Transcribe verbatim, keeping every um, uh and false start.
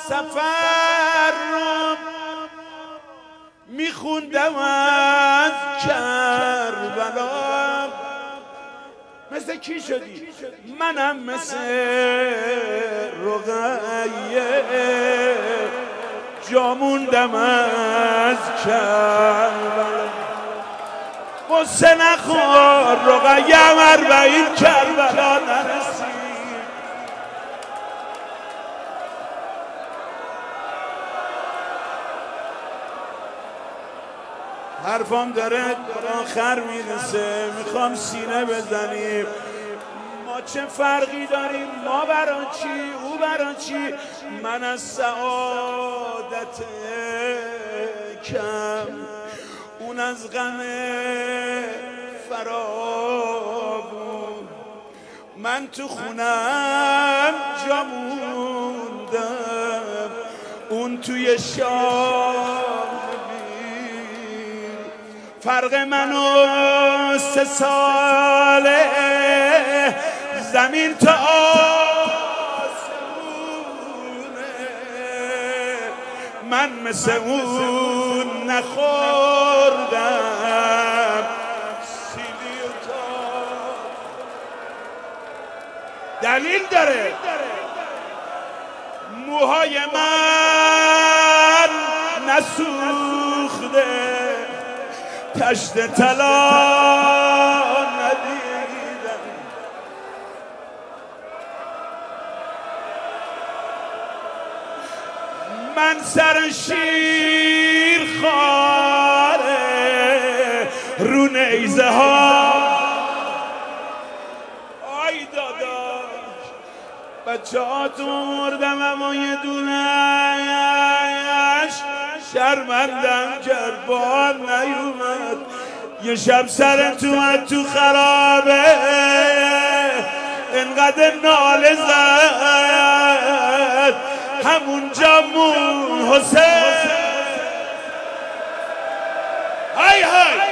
سفر رو میخوندم از کربلا. مثل کی شدی؟ منم مثل رقیه جا موندم از کربلا. قصه نخور رقیه‌ام اربعین کربلا نرسید. حرفام داره آخر میرسه، میخوام سینه بزنیم. ما چه فرقی داریم؟ ما برا چی؟ او برا چی؟ من از سعادت کم، اون از غم فراوون. من تو خونم جا موندم، اون توی شام. فرق من و سه ساله زمین تا آسمونه. من مثل اون نخوردم سیلی و تا. دلیل داره. موهای من نسوخته، تشت طلا ندیدم. من سر شیر خاره رو نیزه ها. آی داداش بچه ها تو مردم، اما یه دونش شرمندم کرد بار نیومد. یه شب سر تو من تو خرابه انقدر ناله زد، همونجا مون حسین. های های